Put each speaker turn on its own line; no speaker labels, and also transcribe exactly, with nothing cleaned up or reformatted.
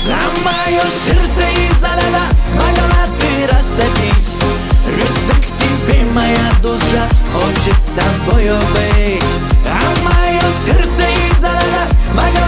А мое сердце изолята смогла ты растопить. Рвется к тебе моя душа, хочет с тобою быть. А мое сердце изолята смогла